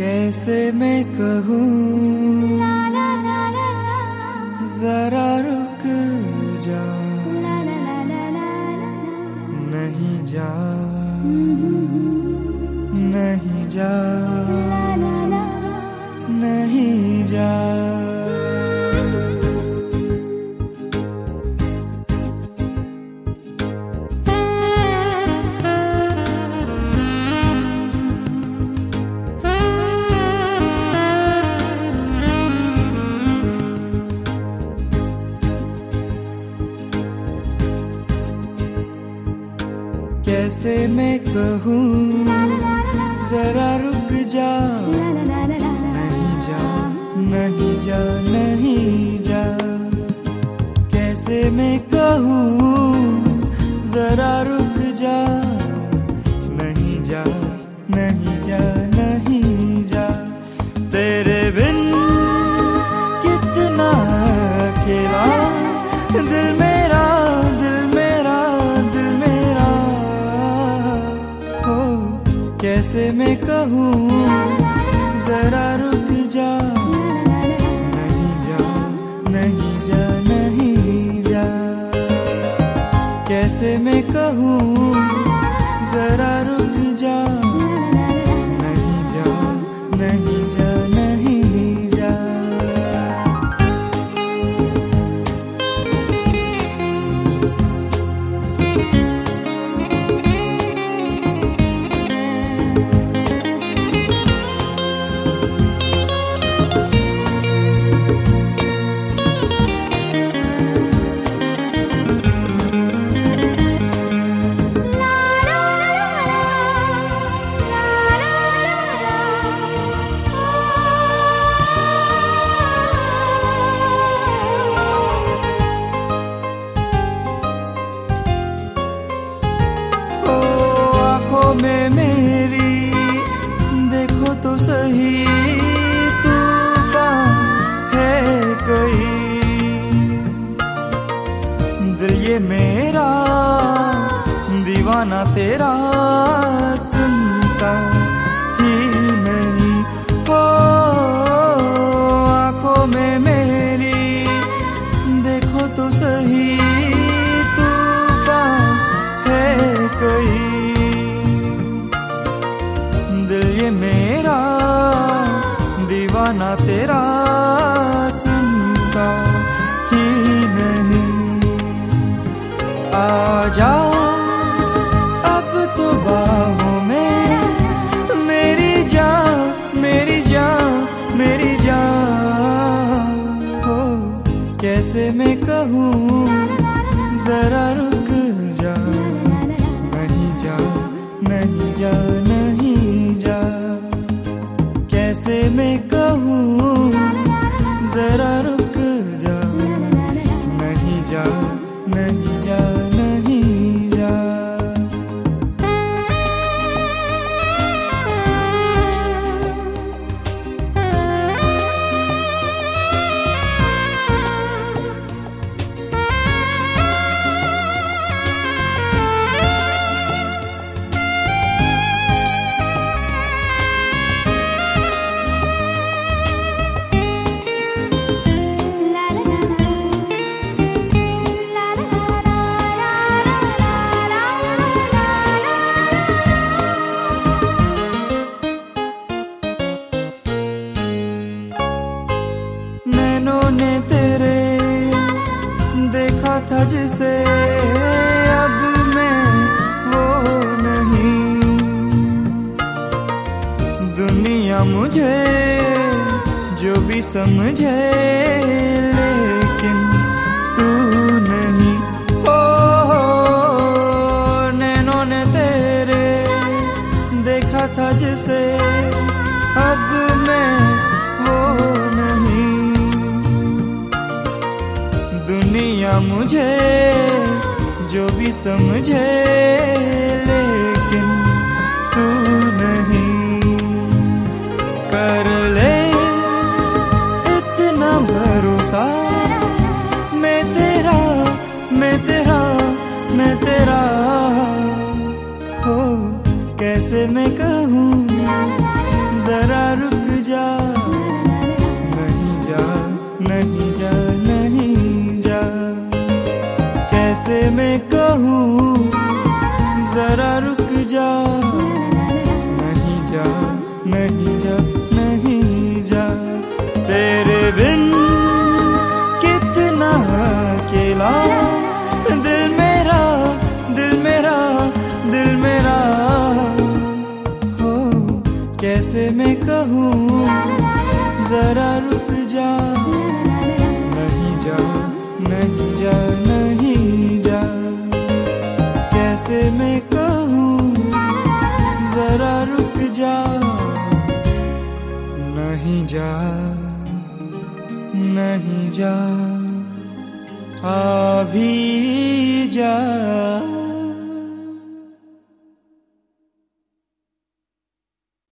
कैसे मैं कहूँ जरा रुक जा, नहीं जा, नहीं जा, नहीं जा। कैसे मैं कहूँ जरा रुक जा, नहीं जा, नहीं जा, नहीं जा। कैसे मैं कहूँ जरा रुक जा, नहीं जा, नहीं जा, नहीं जा। तेरे बिन कितना अकेला दिल मेरा, दिल मेरा, दिल मेरा हो। कैसे मैं कहूँ जरा रुक जा, नहीं जा, नहीं जा, नहीं जा। कैसे मैं कहूँ जरा रुक जा, नहीं जा, नहीं जा, नहीं जा। में मेरी देखो तो सही, तूफान है कहीं। दिल ये मेरा दीवाना तेरा सुनता ही नहीं हो। आँखों में मेरी देखो तो सही, तूफान है कहीं। ये मेरा दीवाना तेरा सुनता ही नहीं। आजा अब तो बाहों में मेरी जान, मेरी जान, मेरी जान हो। कैसे मैं कहूँ जरा रुक जा, नहीं जा, नहीं जा, नहीं जा। कैसे मैं कहूँ जरा रुक जा, नहीं जा, नहीं जा, नहीं जा। नैनों ने तेरे देखा था जिसे, अब मैं वो नहीं। दुनिया मुझे जो भी समझे, लेकिन तू नहीं हो। नैनों ने तेरे देखा था जिसे, अब मैं वो नहीं। दुनिया मुझे जो भी समझे, लेकिन तू नहीं। कर ले इतना भरोसा, मैं तेरा, मैं तेरा, मैं तेरा हो। कैसे मैं कहूँ जरा रुक कैसे मैं कहूँ जरा रुक जा, नहीं जा, नहीं जा, नहीं जा। तेरे बिन कितना अकेला दिल मेरा, दिल मेरा, दिल मेरा हो। कैसे मैं कहूँ जरा रुक जा, नहीं जा, नहीं जा, नहीं जा। कैसे मैं कहूँ जरा रुक जा, नहीं जा, नहीं जा, आ भी जा।